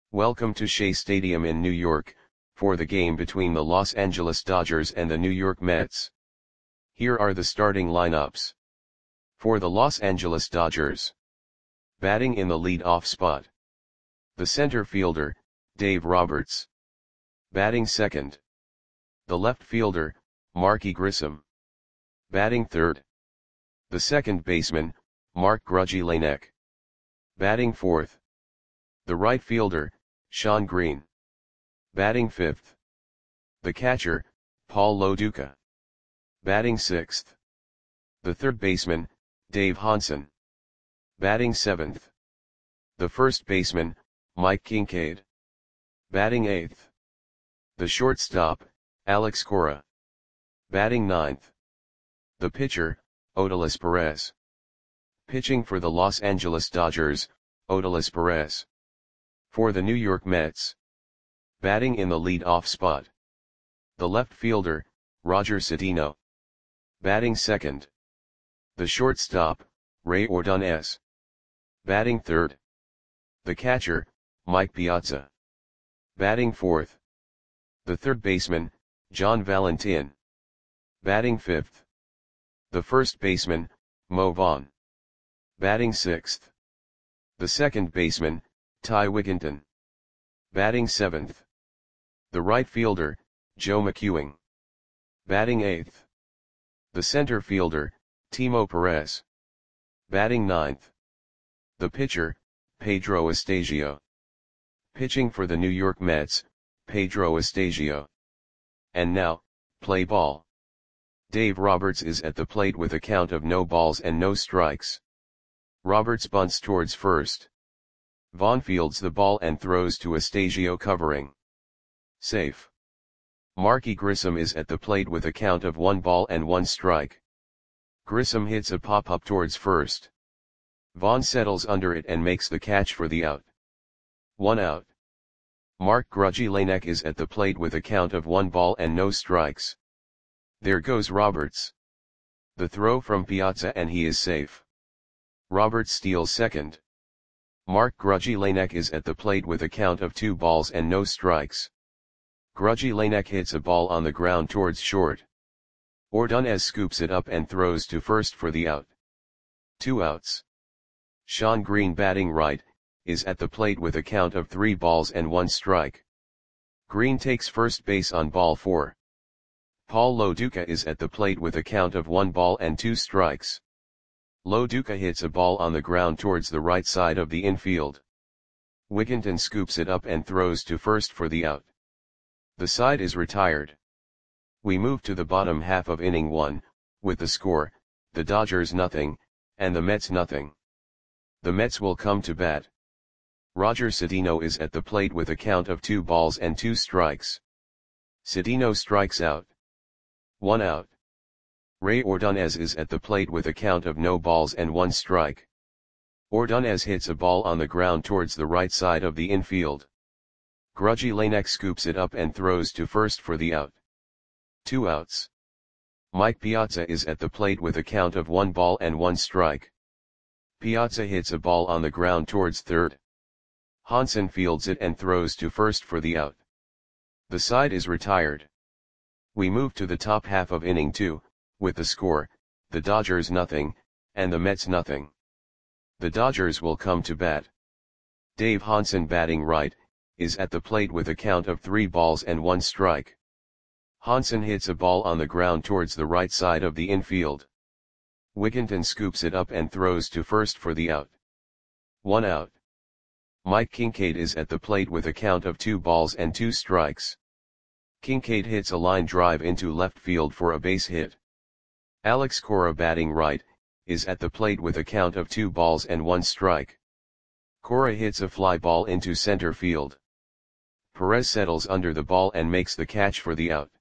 Welcome to Shea Stadium in New York, for the game between the Los Angeles Dodgers and the New York Mets. Here are the starting lineups. For the Los Angeles Dodgers. Batting in the lead-off spot. The center fielder, Dave Roberts. Batting second. The left fielder, Marky Grissom. Batting third. The second baseman, Mark Grudzielanek. Batting fourth. The right fielder, Shawn Green. Batting fifth. The catcher, Paul Lo Duca. Batting sixth. The third baseman, Dave Hansen. Batting seventh. The first baseman, Mike Kincaid. Batting eighth. The shortstop, Alex Cora. Batting ninth. The pitcher, Odalis Perez. Pitching for the Los Angeles Dodgers, Odalis Perez. For the New York Mets. Batting in the lead-off spot. The left fielder, Roger Cedeno. Batting second. The shortstop, Ray Ordonez. Batting third. The catcher, Mike Piazza. Batting fourth. The third baseman, John Valentin. Batting fifth. The first baseman, Mo Vaughn. Batting sixth. The second baseman, Ty Wigginton. Batting seventh. The right fielder, Joe McEwing. Batting eighth. The center fielder, Timo Perez. Batting ninth. The pitcher, Pedro Estasio. Pitching for the New York Mets, Pedro Estasio. And now, play ball. Dave Roberts is at the plate with a count of no balls and no strikes. Roberts bunts towards first. Vaughn fields the ball and throws to Estasio covering. Safe. Marky Grissom is at the plate with a count of 1 ball and 1 strike. Grissom hits a pop-up towards first. Vaughn settles under it and makes the catch for the out. 1 out. Mark Grudzielanek is at the plate with a count of 1 ball and no strikes. There goes Roberts. The throw from Piazza and he is safe. Roberts steals second. Mark Grudzielanek is at the plate with a count of 2 balls and no strikes. Grudzielanek hits a ball on the ground towards short. Ordonez scoops it up and throws to first for the out. 2 outs. Shawn Green batting right, is at the plate with a count of 3 balls and 1 strike. Green takes first base on ball 4. Paul Lo Duca is at the plate with a count of 1 ball and 2 strikes. Lo Duca hits a ball on the ground towards the right side of the infield. Wigginton scoops it up and throws to first for the out. The side is retired. We move to the bottom half of inning 1, with the score, the Dodgers nothing, and the Mets nothing. The Mets will come to bat. Roger Cedeno is at the plate with a count of 2 balls and 2 strikes. Cedeno strikes out. 1 out. Ray Ordonez is at the plate with a count of no balls and 1 strike. Ordonez hits a ball on the ground towards the right side of the infield. Grudzielanek scoops it up and throws to first for the out. 2 outs. Mike Piazza is at the plate with a count of 1 ball and 1 strike. Piazza hits a ball on the ground towards third. Hansen fields it and throws to first for the out. The side is retired. We move to the top half of inning 2, with the score, the Dodgers nothing, and the Mets nothing. The Dodgers will come to bat. Dave Hansen batting right, is at the plate with a count of 3 balls and 1 strike. Hansen hits a ball on the ground towards the right side of the infield. Wigginton scoops it up and throws to first for the out. 1 out. Mike Kincaid is at the plate with a count of 2 balls and 2 strikes. Kincaid hits a line drive into left field for a base hit. Alex Cora batting right, is at the plate with a count of 2 balls and 1 strike. Cora hits a fly ball into center field. Perez settles under the ball and makes the catch for the out.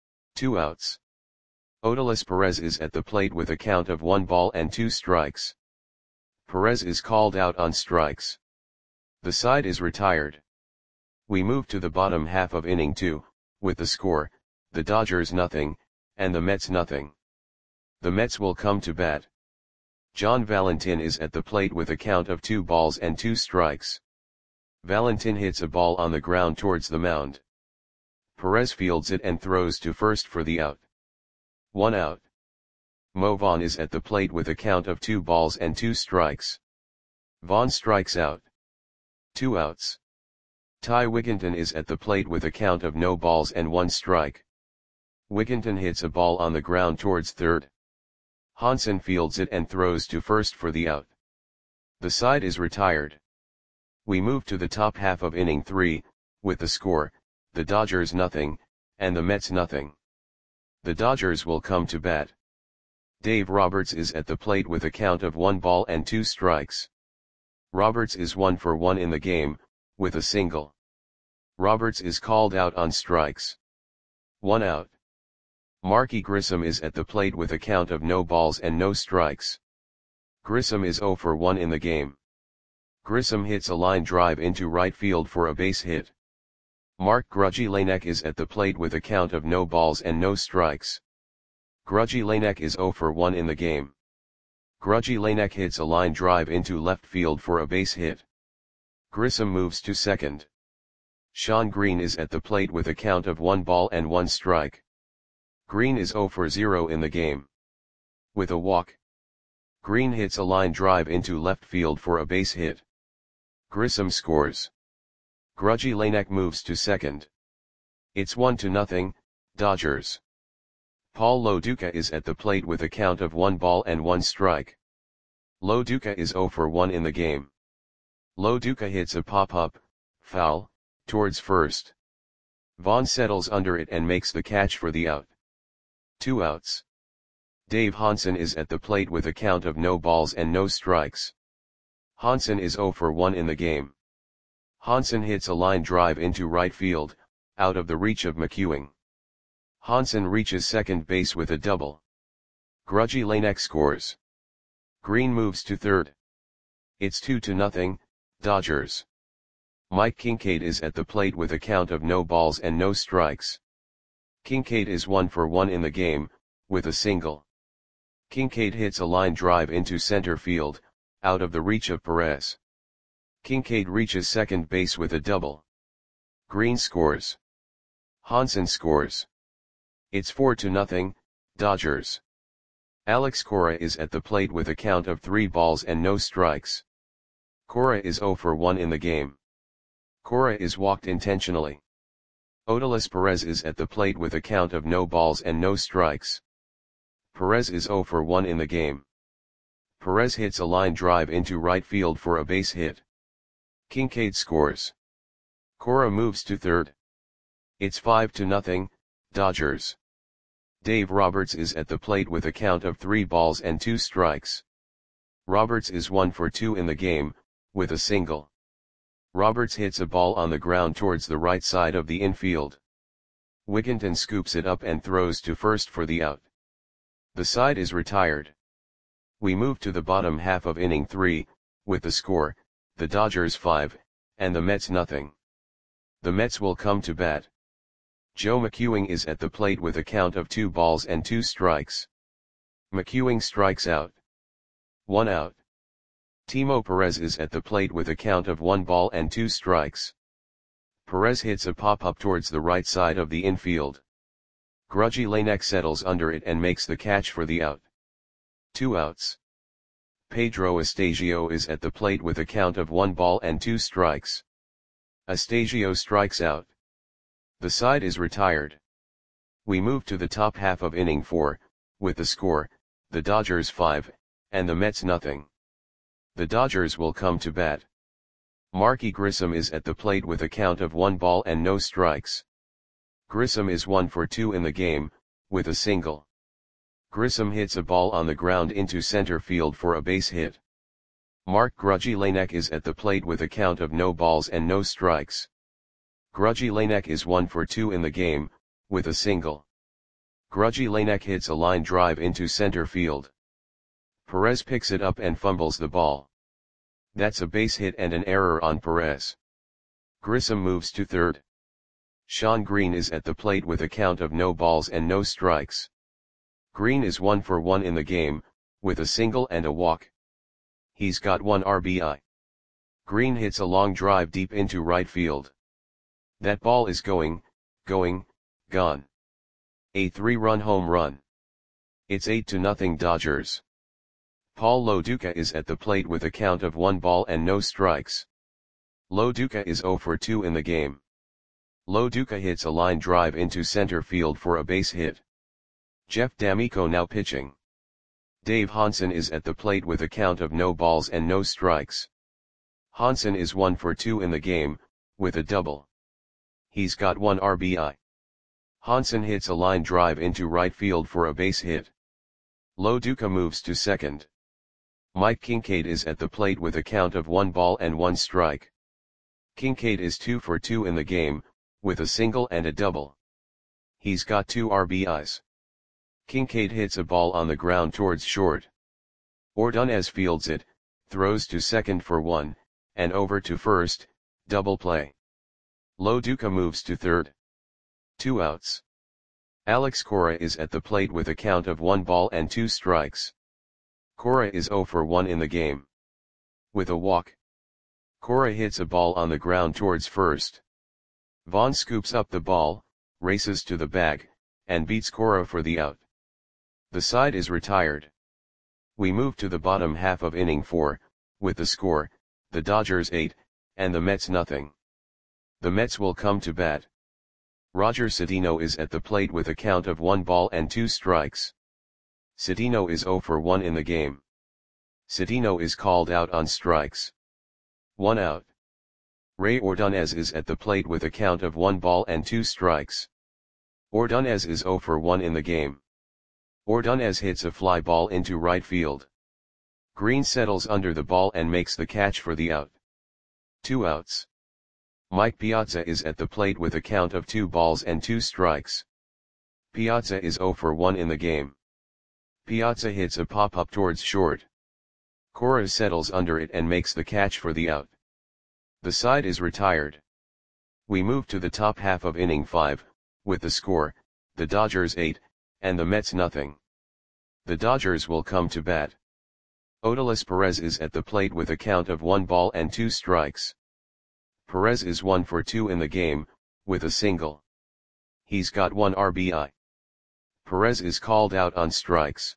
2 outs. Odalis Perez is at the plate with a count of 1 ball and 2 strikes. Perez is called out on strikes. The side is retired. We move to the bottom half of inning 2, with the score, the Dodgers nothing, and the Mets nothing. The Mets will come to bat. John Valentin is at the plate with a count of 2 balls and 2 strikes. Valentin hits a ball on the ground towards the mound. Perez fields it and throws to first for the out. 1 out. Mo Vaughn is at the plate with a count of 2 balls and 2 strikes. Vaughn strikes out. 2 outs. Ty Wigginton is at the plate with a count of no balls and 1 strike. Wigginton hits a ball on the ground towards third. Hansen fields it and throws to first for the out. The side is retired. We move to the top half of inning 3, with the score, the Dodgers nothing, and the Mets nothing. The Dodgers will come to bat. Dave Roberts is at the plate with a count of 1 ball and 2 strikes. Roberts is 1 for 1 in the game, with a single. Roberts is called out on strikes. 1 out. Marky Grissom is at the plate with a count of no balls and no strikes. Grissom is 0 for 1 in the game. Grissom hits a line drive into right field for a base hit. Mark Grudgy Lanek is at the plate with a count of no balls and no strikes. Grudgy Lanek is 0 for 1 in the game. Grudgy Lanek hits a line drive into left field for a base hit. Grissom moves to second. Sean Green is at the plate with a count of 1 ball and 1 strike. Green is 0 for 0 in the game. With a walk. Green hits a line drive into left field for a base hit. Grissom scores. Grudgy Lanek moves to second. It's 1-0, Dodgers. Paul Lo Duca is at the plate with a count of 1 ball and 1 strike. Lo Duca is 0 for 1 in the game. Lo Duca hits a pop-up, foul, towards first. Vaughn settles under it and makes the catch for the out. 2 outs. Dave Hansen is at the plate with a count of no balls and no strikes. Hansen is 0 for 1 in the game. Hansen hits a line drive into right field, out of the reach of McEwing. Hansen reaches second base with a double. Grudgy Lanek scores. Green moves to third. It's 2-0, Dodgers. Mike Kincaid is at the plate with a count of no balls and no strikes. Kincaid is 1 for 1 in the game, with a single. Kincaid hits a line drive into center field, out of the reach of Perez. Kincaid reaches second base with a double. Green scores. Hansen scores. It's 4-0, Dodgers. Alex Cora is at the plate with a count of 3 balls and no strikes. Cora is 0 for 1 in the game. Cora is walked intentionally. Odalis Perez is at the plate with a count of no balls and no strikes. Perez is 0 for 1 in the game. Perez hits a line drive into right field for a base hit. Kincaid scores. Cora moves to third. It's 5-0, Dodgers. Dave Roberts is at the plate with a count of 3 balls and 2 strikes. Roberts is 1 for 2 in the game, with a single. Roberts hits a ball on the ground towards the right side of the infield. Wigginton scoops it up and throws to first for the out. The side is retired. We move to the bottom half of inning 3, with the score, the Dodgers 5, and the Mets nothing. The Mets will come to bat. Joe McEwing is at the plate with a count of 2 balls and 2 strikes. McEwing strikes out. 1 out. Timo Perez is at the plate with a count of 1 ball and 2 strikes. Perez hits a pop-up towards the right side of the infield. Grudgy Lanek settles under it and makes the catch for the out. 2 outs. Pedro Astasio is at the plate with a count of 1 ball and 2 strikes. Astasio strikes out. The side is retired. We move to the top half of inning 4, with the score, the Dodgers 5, and the Mets nothing. The Dodgers will come to bat. Marky Grissom is at the plate with a count of 1 ball and no strikes. Grissom is 1 for 2 in the game, with a single. Grissom hits a ball on the ground into center field for a base hit. Mark Grudgy Lanek is at the plate with a count of no balls and no strikes. Grudgy Lanek is 1 for 2 in the game, with a single. Grudgy Lanek hits a line drive into center field. Perez picks it up and fumbles the ball. That's a base hit and an error on Perez. Grissom moves to third. Sean Green is at the plate with a count of no balls and no strikes. Green is 1 for 1 in the game, with a single and a walk. He's got 1 RBI. Green hits a long drive deep into right field. That ball is going, gone. A 3-run home run. It's 8-0 Dodgers. Paul Lo Duca is at the plate with a count of 1 ball and no strikes. Lo Duca is 0 for 2 in the game. Lo Duca hits a line drive into center field for a base hit. Jeff D'Amico now pitching. Dave Hansen is at the plate with a count of no balls and no strikes. Hansen is 1 for 2 in the game, with a double. He's got 1 RBI. Hansen hits a line drive into right field for a base hit. Lo Duca moves to second. Mike Kincaid is at the plate with a count of 1 ball and 1 strike. Kincaid is 2 for 2 in the game, with a single and a double. He's got 2 RBIs. Kincaid hits a ball on the ground towards short. Ordonez fields it, throws to second for 1, and over to first, double play. Lo Duca moves to third. 2 outs. Alex Cora is at the plate with a count of 1 ball and 2 strikes. Cora is 0 for 1 in the game. With a walk. Cora hits a ball on the ground towards first. Vaughn scoops up the ball, races to the bag, and beats Cora for the out. The side is retired. We move to the bottom half of inning 4, with the score, the Dodgers 8, and the Mets nothing. The Mets will come to bat. Roger Cedeno is at the plate with a count of 1 ball and 2 strikes. Cedeno is 0 for 1 in the game. Cedeno is called out on strikes. 1 out. Ray Ordonez is at the plate with a count of 1 ball and 2 strikes. Ordonez is 0 for 1 in the game. Ordonez hits a fly ball into right field. Green settles under the ball and makes the catch for the out. 2 outs. Mike Piazza is at the plate with a count of 2 balls and 2 strikes. Piazza is 0 for 1 in the game. Piazza hits a pop-up towards short. Cora settles under it and makes the catch for the out. The side is retired. We move to the top half of inning 5, with the score, the Dodgers 8, and the Mets nothing. The Dodgers will come to bat. Odalis Perez is at the plate with a count of 1 ball and 2 strikes. Perez is 1 for 2 in the game, with a single. He's got 1 RBI. Perez is called out on strikes.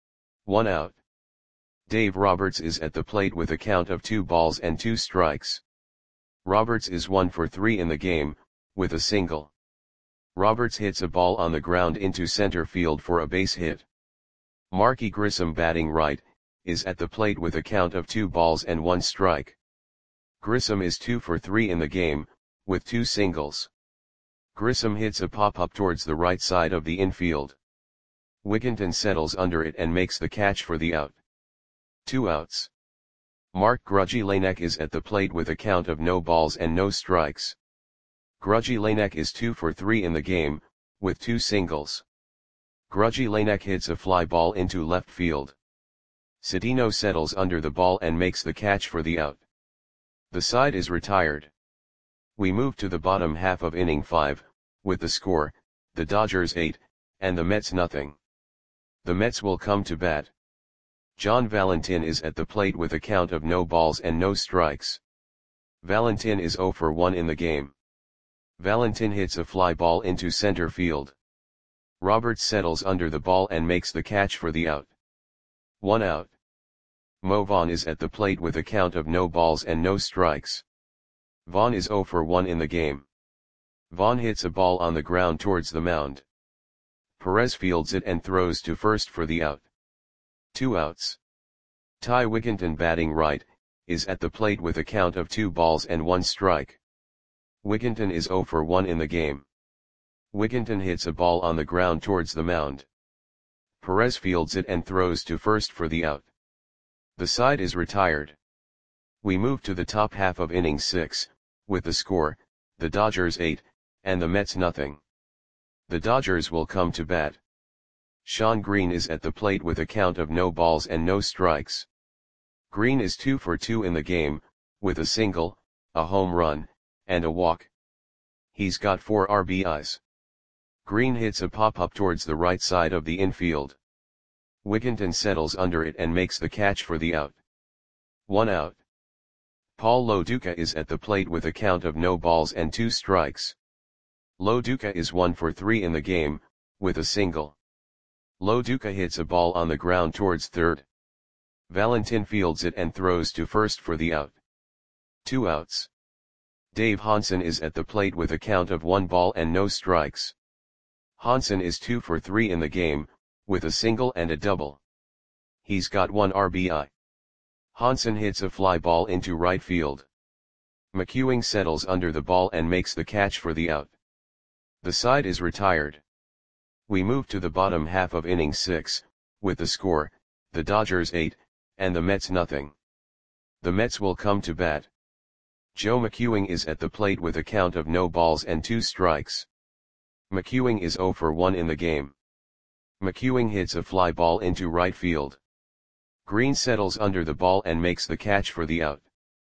1 out. Dave Roberts is at the plate with a count of 2 balls and 2 strikes. Roberts is 1 for 3 in the game, with a single. Roberts hits a ball on the ground into center field for a base hit. Marky Grissom, batting right, is at the plate with a count of 2 balls and 1 strike. Grissom is 2 for 3 in the game, with 2 singles. Grissom hits a pop-up towards the right side of the infield. Wigginton settles under it and makes the catch for the out. 2 outs. Mark Grudzielanek is at the plate with a count of no balls and no strikes. Grudzielanek is 2 for 3 in the game, with 2 singles. Grudzielanek hits a fly ball into left field. Cedeno settles under the ball and makes the catch for the out. The side is retired. We move to the bottom half of inning 5, with the score, the Dodgers 8, and the Mets nothing. The Mets will come to bat. John Valentin is at the plate with a count of no balls and no strikes. Valentin is 0 for 1 in the game. Valentin hits a fly ball into center field. Roberts settles under the ball and makes the catch for the out. 1 out. Mo Vaughn is at the plate with a count of no balls and no strikes. Vaughn is 0 for 1 in the game. Vaughn hits a ball on the ground towards the mound. Perez fields it and throws to first for the out. 2 outs. Ty Wigginton, batting right, is at the plate with a count of 2 balls and 1 strike. Wigginton is 0 for 1 in the game. Wigginton hits a ball on the ground towards the mound. Perez fields it and throws to first for the out. The side is retired. We move to the top half of inning 6, with the score, the Dodgers 8, and the Mets nothing. The Dodgers will come to bat. Sean Green is at the plate with a count of no balls and no strikes. Green is 2 for 2 in the game, with a single, a home run, and a walk. He's got 4 RBIs. Green hits a pop-up towards the right side of the infield. Wigginton settles under it and makes the catch for the out. 1 out. Paul Lo Duca is at the plate with a count of no balls and 2 strikes. Lo Duca is 1 for 3 in the game, with a single. Lo Duca hits a ball on the ground towards third. Valentin fields it and throws to first for the out. 2 outs. Dave Hansen is at the plate with a count of 1 ball and no strikes. Hansen is 2 for 3 in the game, with a single and a double. He's got 1 RBI. Hansen hits a fly ball into right field. McEwing settles under the ball and makes the catch for the out. The side is retired. We move to the bottom half of inning 6, with the score, the Dodgers 8, and the Mets nothing. The Mets will come to bat. Joe McEwing is at the plate with a count of no balls and 2 strikes. McEwing is 0 for 1 in the game. McEwing hits a fly ball into right field. Green settles under the ball and makes the catch for the out.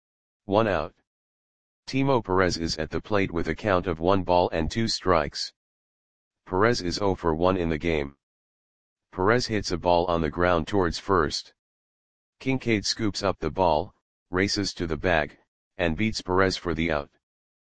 1 out. Timo Perez is at the plate with a count of 1 ball and 2 strikes. Perez is 0 for 1 in the game. Perez hits a ball on the ground towards first. Kincaid scoops up the ball, races to the bag, and beats Perez for the out.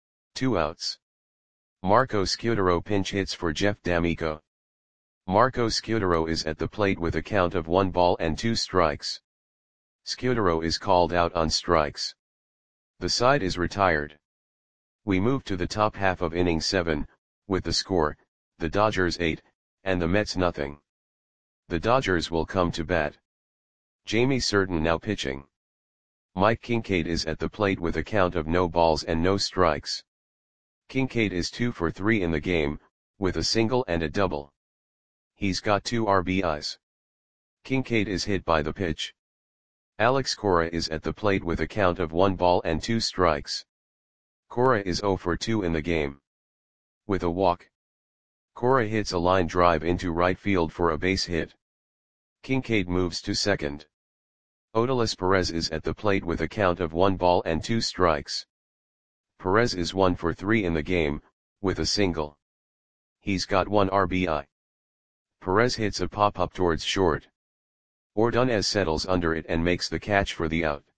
2 outs. Marco Scutaro pinch hits for Jeff D'Amico. Marco Scutaro is at the plate with a count of 1 ball and 2 strikes. Scutaro is called out on strikes. The side is retired. We move to the top half of inning 7, with the score, the Dodgers 8, and the Mets nothing. The Dodgers will come to bat. Jamie Certain now pitching. Mike Kincaid is at the plate with a count of no balls and no strikes. Kincaid is 2 for 3 in the game, with a single and a double. He's got 2 RBIs. Kincaid is hit by the pitch. Alex Cora is at the plate with a count of 1 ball and 2 strikes. Cora is 0 for 2 in the game. With a walk. Cora hits a line drive into right field for a base hit. Kincaid moves to second. Odalis Perez is at the plate with a count of 1 ball and 2 strikes. Perez is 1 for 3 in the game, with a single. He's got 1 RBI. Perez hits a pop-up towards short. Ordonez settles under it and makes the catch for the out.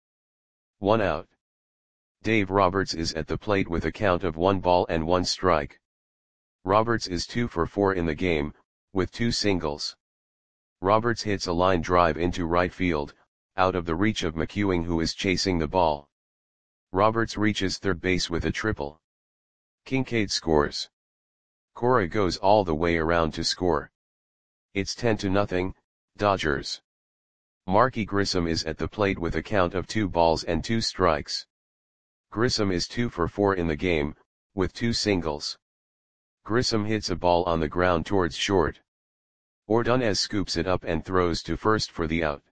1 out. Dave Roberts is at the plate with a count of 1 ball and 1 strike. Roberts is 2 for 4 in the game, with 2 singles. Roberts hits a line drive into right field, out of the reach of McEwing who is chasing the ball. Roberts reaches third base with a triple. Kincaid scores. Cora goes all the way around to score. It's 10-0, Dodgers. Marky Grissom is at the plate with a count of 2 balls and 2 strikes. Grissom is 2 for 4 in the game, with 2 singles. Grissom hits a ball on the ground towards short. Ordonez scoops it up and throws to first for the out.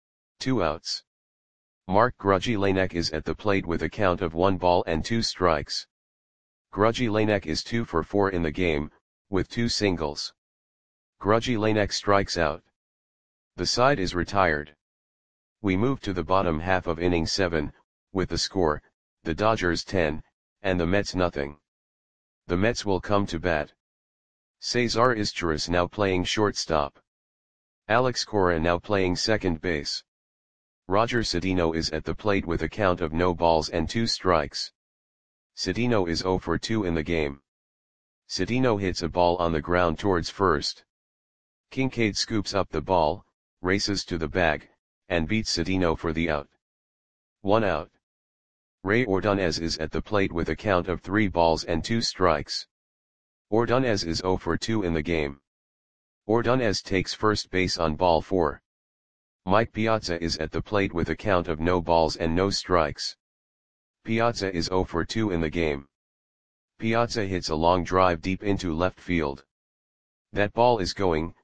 2 outs. Mark Grudzielanek is at the plate with a count of 1 ball and 2 strikes. Grudzielanek is 2 for 4 in the game, with 2 singles. Grudzielanek strikes out. The side is retired. We move to the bottom half of inning 7, with the score, the Dodgers 10, and the Mets nothing. The Mets will come to bat. Cesar Izturis now playing shortstop. Alex Cora now playing second base. Roger Cedeno is at the plate with a count of no balls and 2 strikes. Cedeno is 0 for 2 in the game. Cedeno hits a ball on the ground towards first. Kincaid scoops up the ball, races to the bag, and beats Cedeno for the out. 1 out. Ray Ordonez is at the plate with a count of 3 balls and 2 strikes. Ordonez is 0 for 2 in the game. Ordonez takes first base on ball 4. Mike Piazza is at the plate with a count of no balls and no strikes. Piazza is 0 for 2 in the game. Piazza hits a long drive deep into left field. That ball is gone.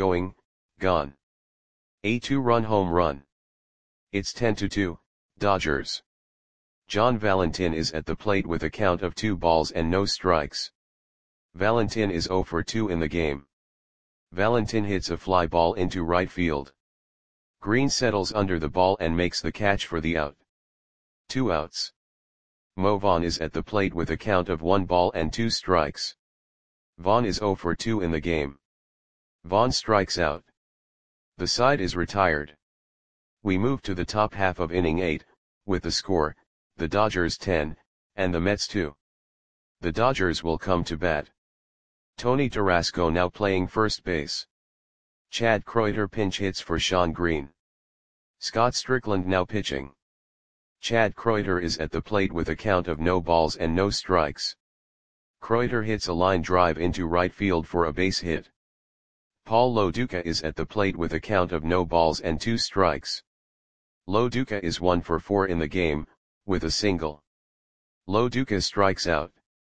A 2-run home run. It's 10-2, Dodgers. John Valentin is at the plate with a count of 2 balls and no strikes. Valentin is 0 for 2 in the game. Valentin hits a fly ball into right field. Green settles under the ball and makes the catch for the out. 2 outs. Mo Vaughn is at the plate with a count of 1 ball and 2 strikes. Vaughn is 0 for 2 in the game. Vaughn strikes out. The side is retired. We move to the top half of inning 8, with the score, the Dodgers 10, and the Mets 2. The Dodgers will come to bat. Tony Tarasco now playing first base. Chad Kreuter pinch hits for Sean Green. Scott Strickland now pitching. Chad Kreuter is at the plate with a count of no balls and no strikes. Kreuter hits a line drive into right field for a base hit. Paul Lo Duca is at the plate with a count of no balls and 2 strikes. Lo Duca is 1 for 4 in the game, with a single. Lo Duca strikes out.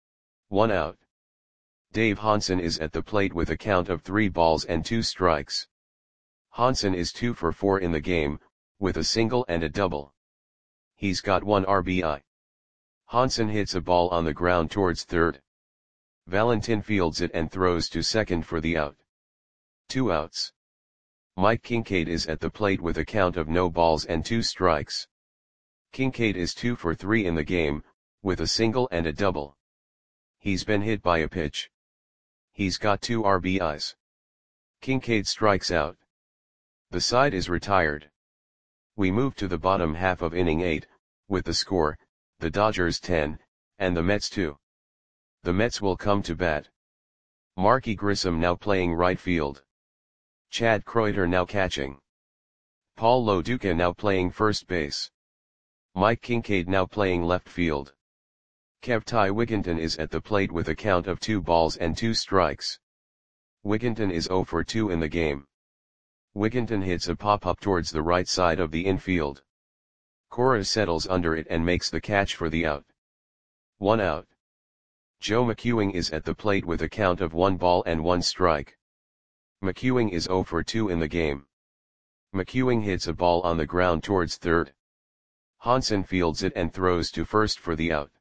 1 out. Dave Hansen is at the plate with a count of 3 balls and 2 strikes. Hansen is 2 for 4 in the game, with a single and a double. He's got 1 RBI. Hansen hits a ball on the ground towards third. Valentin fields it and throws to second for the out. 2 outs. Mike Kincaid is at the plate with a count of no balls and 2 strikes. Kincaid is 2 for 3 in the game, with a single and a double. He's been hit by a pitch. He's got 2 RBIs. Kincaid strikes out. The side is retired. We move to the bottom half of inning 8, with the score, the Dodgers 10, and the Mets 2. The Mets will come to bat. Marky Grissom now playing right field. Chad Kreuter now catching. Paul Lo Duca now playing first base. Mike Kincaid now playing left field. Kevtai Wigginton is at the plate with a count of 2 balls and 2 strikes. Wigginton is 0 for 2 in the game. Wigginton hits a pop-up towards the right side of the infield. Cora settles under it and makes the catch for the out. 1 out. Joe McEwing is at the plate with a count of 1 ball and 1 strike. McEwing is 0 for 2 in the game. McEwing hits a ball on the ground towards third. Hansen fields it and throws to first for the out.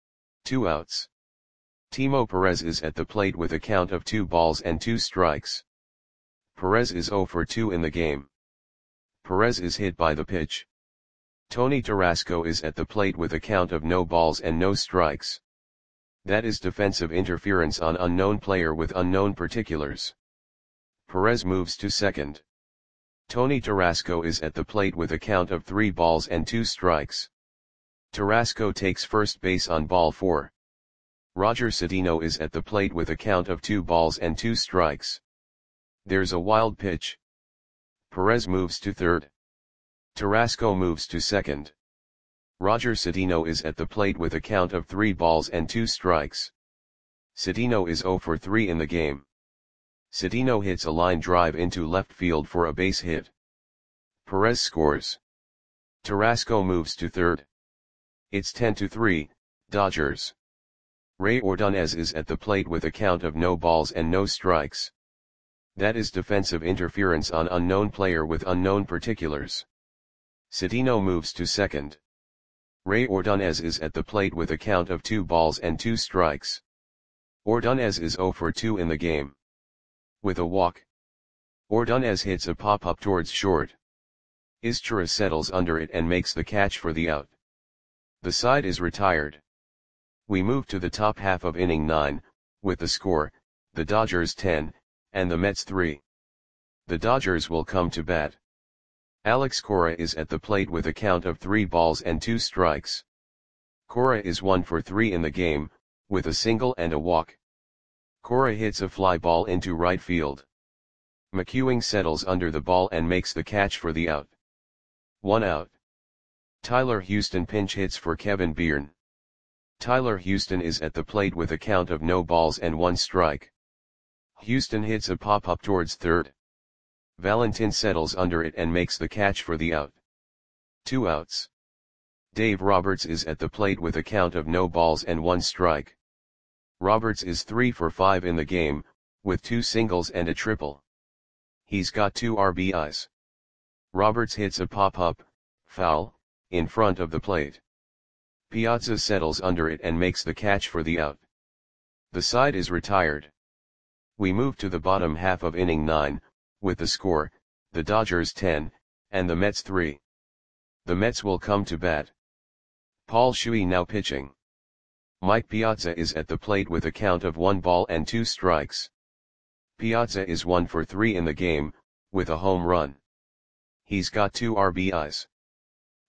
2 outs. Timo Perez is at the plate with a count of 2 balls and 2 strikes. Perez is 0 for 2 in the game. Perez is hit by the pitch. Tony Tarasco is at the plate with a count of no balls and no strikes. That is defensive interference on unknown player with unknown particulars. Perez moves to second. Tony Tarasco is at the plate with a count of 3 balls and 2 strikes. Tarasco takes first base on ball 4. Roger Cedeno is at the plate with a count of 2 balls and 2 strikes. There's a wild pitch. Perez moves to third. Tarasco moves to second. Roger Cedeno is at the plate with a count of 3 balls and 2 strikes. Cedeno is 0 for 3 in the game. Cedeno hits a line drive into left field for a base hit. Perez scores. Tarasco moves to third. It's 10-3, Dodgers. Ray Ordonez is at the plate with a count of no balls and no strikes. That is defensive interference on unknown player with unknown particulars. Cedeno moves to second. Ray Ordonez is at the plate with a count of 2 balls and 2 strikes. Ordonez is 0 for 2 in the game. With a walk. Ordonez hits a pop-up towards short. Izchira settles under it and makes the catch for the out. The side is retired. We move to the top half of inning 9, with the score, the Dodgers 10, and the Mets 3. The Dodgers will come to bat. Alex Cora is at the plate with a count of 3 balls and 2 strikes. Cora is 1 for 3 in the game, with a single and a walk. Cora hits a fly ball into right field. McEwing settles under the ball and makes the catch for the out. 1 out. Tyler Houston pinch hits for Kevin Byrne. Tyler Houston is at the plate with a count of no balls and 1 strike. Houston hits a pop-up towards third. Valentin settles under it and makes the catch for the out. 2 outs. Dave Roberts is at the plate with a count of no balls and 1 strike. Roberts is 3 for 5 in the game, with 2 singles and a triple. He's got 2 RBIs. Roberts hits a pop-up, foul, in front of the plate. Piazza settles under it and makes the catch for the out. The side is retired. We move to the bottom half of inning 9, with the score, the Dodgers 10, and the Mets 3. The Mets will come to bat. Paul Shuey now pitching. Mike Piazza is at the plate with a count of 1 ball and 2 strikes. Piazza is 1 for 3 in the game, with a home run. He's got 2 RBIs.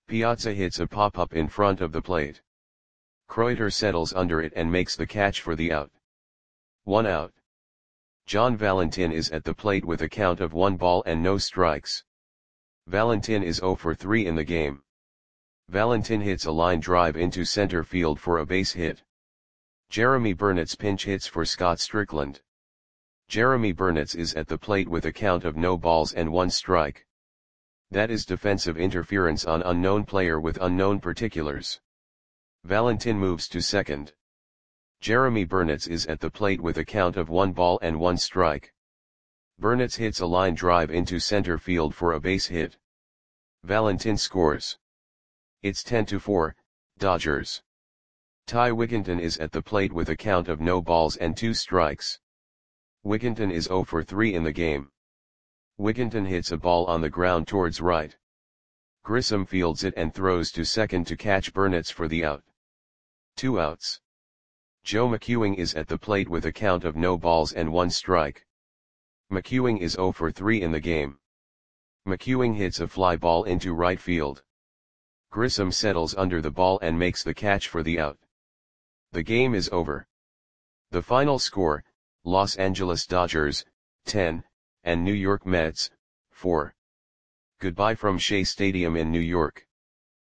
Piazza hits a pop-up in front of the plate. Kreuter settles under it and makes the catch for the out. 1 out. John Valentin is at the plate with a count of 1 ball and no strikes. Valentin is 0 for 3 in the game. Valentin hits a line drive into center field for a base hit. Jeremy Burnitz pinch hits for Scott Strickland. Jeremy Burnitz is at the plate with a count of no balls and 1 strike. That is defensive interference on unknown player with unknown particulars. Valentin moves to second. Jeremy Burnitz is at the plate with a count of 1 ball and 1 strike. Burnitz hits a line drive into center field for a base hit. Valentin scores. It's 10-4, Dodgers. Ty Wickenton is at the plate with a count of no balls and 2 strikes. Wickenton is 0 for 3 in the game. Wickenton hits a ball on the ground towards right. Grissom fields it and throws to second to catch Burnitz for the out. 2 outs. Joe McEwing is at the plate with a count of no balls and 1 strike. McEwing is 0 for 3 in the game. McEwing hits a fly ball into right field. Grissom settles under the ball and makes the catch for the out. The game is over. The final score, Los Angeles Dodgers, 10, and New York Mets, 4. Goodbye from Shea Stadium in New York.